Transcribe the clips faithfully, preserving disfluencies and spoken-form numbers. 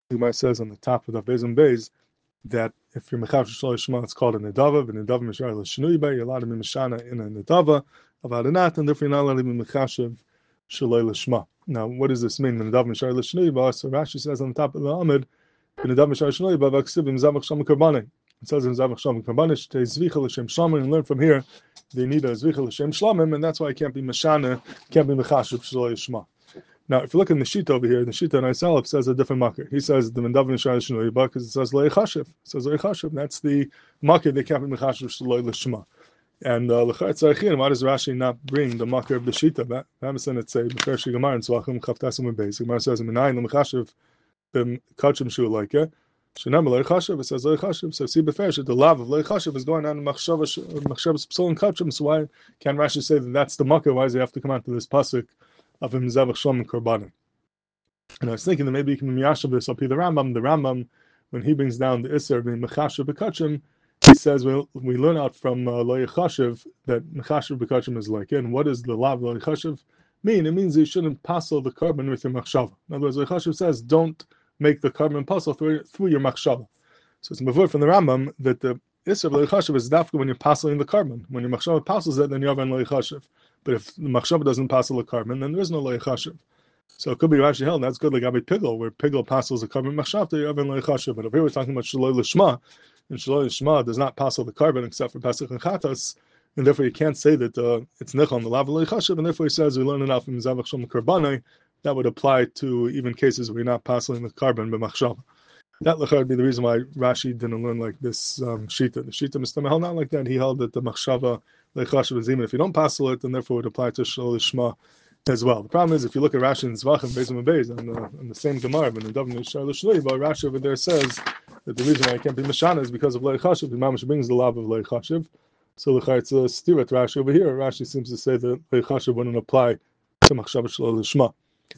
The Gemara says on the top of the Beis and Beis that if you're mechav shel shma, it's called a nedava. But nedava mishar l'shnui bay. You're allowed to be mishana in a nedava about a nat, and therefore you're not allowed to be mechav shel shma. Now, what does this mean? Nedava mishar l'shnui bay. So Rashi says on the top of the Amud, nedava mishar l'shnui bay v'aksiv imzavach sham karbanim. It says imzavach sham karbanim shtei zvicha l'shem shlamim, and learn from here they need a zvicha l'shem shlamim, and that's why it can't be mishana, can't be mechav shel shma. Now, if you look in the sheet over here, the sheet on Isalif says a different makir. He says the mendav nishar l'shnui because it says le'chashiv. It says le'chashiv. That's the makir they can't be mechashiv sh'lo l'shma. And l'char tzarichin, why does Rashi not bring the makir of the shita? That Ramesson it say b'cher shigamar and tzvachim chavtasim u'beis. Gemara says minayin l'mechashiv b'kachim shu leike. Shenam le'chashiv. It says le'chashiv. So see b'fer that the lav of le'chashiv is going on in machshav machshav p'sul and kachim. So why can Rashi say that that's the makir? Why does he have to come out to this pasuk of him zevach shom and korbanim? And I was thinking that maybe you can miyashav this up here. The Rambam, the Rambam, when he brings down the Isser being mechashav b'kachim, he says we we learn out from uh, lo yechashiv that mechashav b'kachim is like. And what does the lav lo yechashiv mean? It means you shouldn't passel the carbon with your machshava. In other words, lo yechashiv says don't make the carbon passel through through your machshava. So it's before from the Rambam that the Isser of lo yechashiv is dafka when you're passeling the carbon. When your machshava passels it, then you have an lo yechashiv. But if the machshava doesn't passel the carbon, then there is no lo yechashiv. So it could be Rashi held that's good like Abi Pigel, where Pigel passels the carbon machshavta, you have an lo yechashiv. But if here we're talking about shaloi l'shma, and shaloi l'shma does not passel the carbon except for pasuk and chatas, and therefore you can't say that uh, it's nechon the lav lo yechashiv, and therefore he says we learn enough from zavach shom karbanai that would apply to even cases where you're not passeling the carbon but machshava. That would be the reason why Rashi didn't learn like this um, shita. The shita Mistam held not like that. He held that the machshava lechashiv is even if you don't passel it, then therefore it would apply to shaloi l'shma as well. The problem is if you look at Rashi and Zvachim Beis and Beis on the on the same Gemara, but in Daven Yishar L'Shloi, but Rashi over there says that the reason why it can't be Mashana is because of Lo Yechashiv. The Mamash brings the lav of Lo Yechashiv. So it's a stirat Rashi over here. Rashi seems to say that Lo Yechashiv wouldn't apply to Machshav Shlo L'Shma.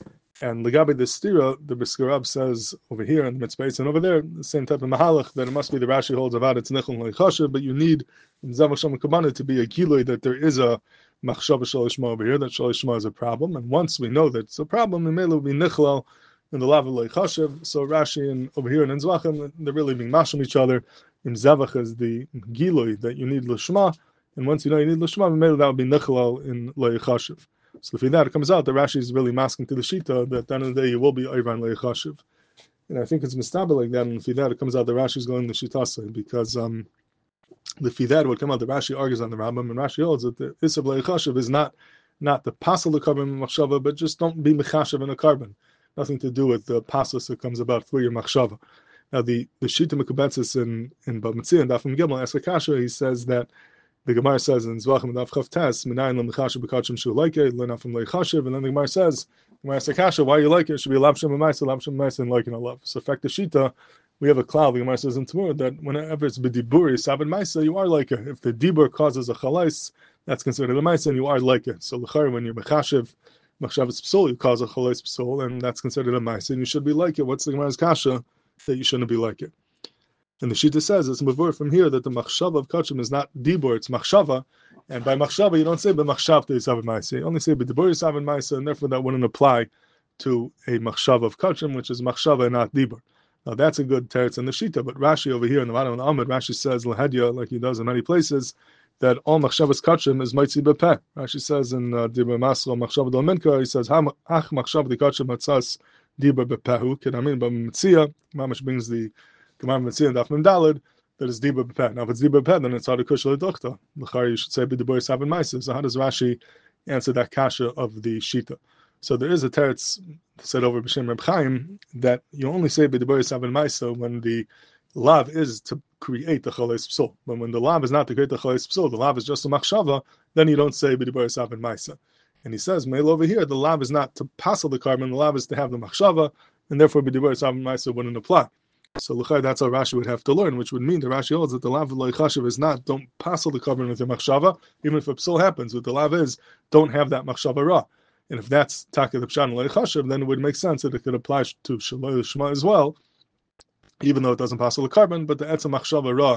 And Legabe the stira, the Briskarab says over here in the Mitzvah and over there, the same type of mahalach that it must be the Rashi holds about it's Nechon Lo Yechashiv, but you need in Zavach Shom Kabbalah to be a gilui that there is a machshava shel shma over here, that shel shma is a problem, and once we know that it's a problem, we may will be nichlal in the lav lo yechashiv. So Rashi and over here in Zvachim, they're really being mashim each other. In Zavach is the gilui that you need l'shma, and once you know you need l'shma, maybe that will be nichlal in lo yechashiv. So if that it comes out, the Rashi is really masking to the shita that at the end of the day you will be ayvan lo yechashiv. And I think it's mistabel like that, and if that it comes out, the Rashi is going to shitasa because um. The Fidad would come out. The Rashi argues on the Rambam, and Rashi holds that the Isser Lo Yechashiv is not not the passel the carbon machshava, but just don't be mechashav in a carbon. Nothing to do with the passus that comes about through your machshava. Now the the Shita Mekubetzis in in Bava Metzia and Dafim Gimel Esakasha, he says that the Gemara says in Zvachim and Daf Chav Tes Minayin Lo Mechashav B'Kachim Shu Leike learn out from Lo Yechashiv, and then the Gemara says Gemara Esakasha, why you like it? It should be Lav Shem Ma'aser, Lav Shem Ma'aser, and like in a love. So effect the Shita. We have a cloud, the Gemara says in Tamur, that whenever it's b'diburi, sabed maisa, you are like it. If the dibur causes a chalais, that's considered a maisa, and you are like it. So l'char, when you're mechashiv, machshavas p'sul, you cause a chalais p'sul, and that's considered a maisa, and you should be like it. What's the Gemara's kasha? That you shouldn't be like it. And the Shita says, it's mavur from here, that the machshava of kachim is not dibur, it's machshava, and by machshava, you don't say b'machshavta sabed maisa, you only say b'diburi sabed maisa, and therefore that wouldn't apply to a machshava of kachim, which is machshava and not dibur. Now that's a good teretz in the Shita, but Rashi over here in the bottom of the Amud, Rashi says lahedya, like he does in many places, that all machshavas kachim is mitzi bepeh. Rashi says in Dibur Masro machshav dal minka, he says ach machshav the kachim matzas dibur bepehu. Kedamin b'mitzia, Mamash brings the Gemara Mitzia and Daf Mem Daled that is dibur bepeh. Now if it's dibur bepeh, then it's hard to kushal l'dochta. L'chari you should say b'dibur sabin ma'aser. So how does Rashi answer that kasha of the Shita? So there is a teretz said over b'shem Reb Chaim that you only say b'dibur sabin ma'aser when the lav is to create the chalais p'sul. But when the lav is not to create the chalais p'sul, the lav is just a machshava, then you don't say b'dibur sabin ma'aser. And he says, Meil over here, the lav is not to passel the carbon, the lav is to have the machshava, and therefore b'dibur sabin ma'aser wouldn't apply. So l'chai, that's how Rashi would have to learn, which would mean that Rashi holds that the lav of lo yechashiv is not don't passel the carbon with your machshava, even if a p'sul happens. What the lav is, don't have that machshava ra. And if that's taka the pshan lo yechashiv, then it would make sense that it could apply to shaloi shma as well, even though it doesn't passel the carbon. But the etzem machshava ra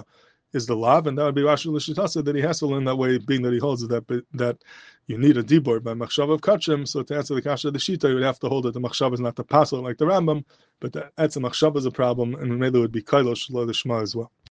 is the lav, and that would be Rashi l'shitasa that he has to learn that way, being that he holds that that you need a dibur by machshav of kachim. So to answer the kasha of the shita, you would have to hold that the machshav is not the pasal like the Rambam, but that that's a machshav is a problem, and maybe it would be kailosh lo the shema as well.